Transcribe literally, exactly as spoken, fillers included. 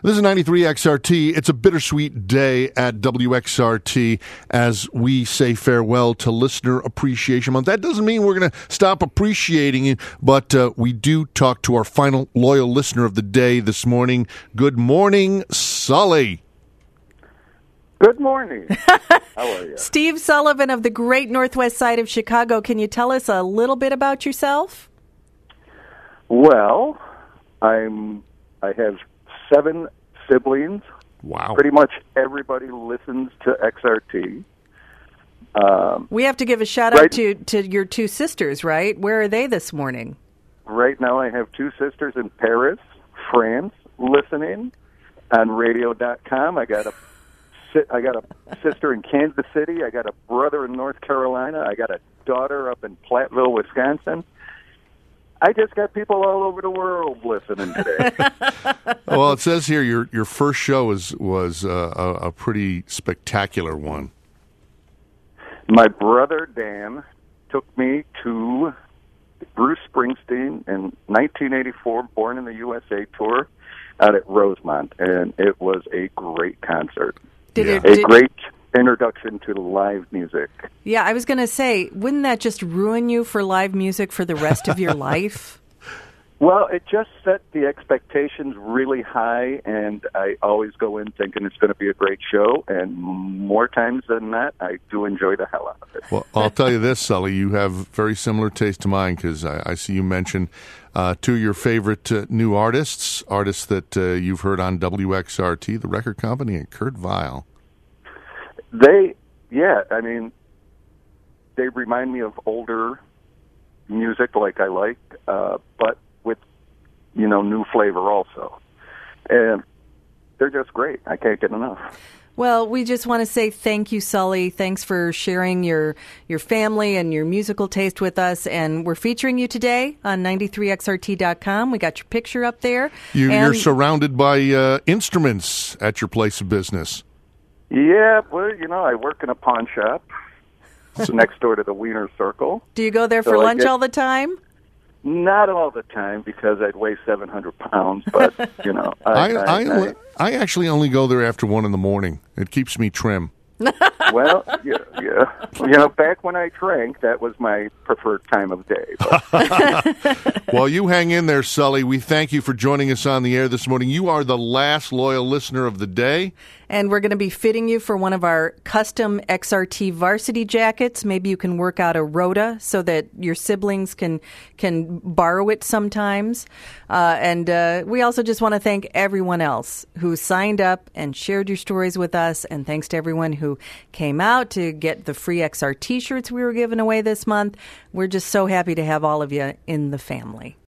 This is ninety-three X R T. It's a bittersweet day at W X R T as we say farewell to Listener Appreciation Month. That doesn't mean we're going to stop appreciating you, but uh, we do talk to our final loyal listener of the day this morning. Good morning, Sully. Good morning. How are you? Steve Sullivan of the great Northwest Side of Chicago. Can you tell us a little bit about yourself? Well, I'm. I have seven siblings. Wow. Pretty much everybody listens to X R T. Um, we have to give a shout out right, to, to your two sisters, right? Where are they this morning? Right now I have two sisters in Paris, France, listening on radio dot com. I got a I got a sister in Kansas City. I got a brother in North Carolina. I got a daughter up in Platteville, Wisconsin. I just got people all over the world listening today. Well, it says here your your first show was was uh, a, a pretty spectacular one. My brother Dan took me to Bruce Springsteen in nineteen eighty-four, Born in the U S A tour out at Rosemont, and it was a great concert. Did Yeah. it, A did, great introduction to live music. Yeah, I was going to say, wouldn't that just ruin you for live music for the rest of your life? Well, it just set the expectations really high, and I always go in thinking it's going to be a great show, and more times than not, I do enjoy the hell out of it. Well, I'll tell you this, Sully, you have very similar taste to mine because I, I see you mention uh, two of your favorite uh, new artists, artists that uh, you've heard on W X R T, the record company, and Kurt Vile. They, yeah, I mean, they remind me of older music like I like, uh, but with, you know, new flavor also. And they're just great. I can't get enough. Well, we just want to say thank you, Sully. Thanks for sharing your your family and your musical taste with us. And we're featuring you today on ninety-three X R T dot com. We got your picture up there. You, and you're surrounded by uh, instruments at your place of business. Yeah, well, you know, I work in a pawn shop next door to the Wiener Circle. Do you go there for So I lunch get- all the time? Not all the time because I'd weigh seven hundred pounds, but, you know. I, I, I, I, I, I actually only go there after one in the morning. It keeps me trim. well, yeah, yeah. You know, back when I drank, that was my preferred time of day. But. Well, you hang in there, Sully. We thank you for joining us on the air this morning. You are the last loyal listener of the day. And we're going to be fitting you for one of our custom X R T varsity jackets. Maybe you can work out a rota so that your siblings can can borrow it sometimes. Uh, and uh, we also just want to thank everyone else who signed up and shared your stories with us. And thanks to everyone who came out to get the free X R T shirts we were giving away this month. We're just so happy to have all of you in the family.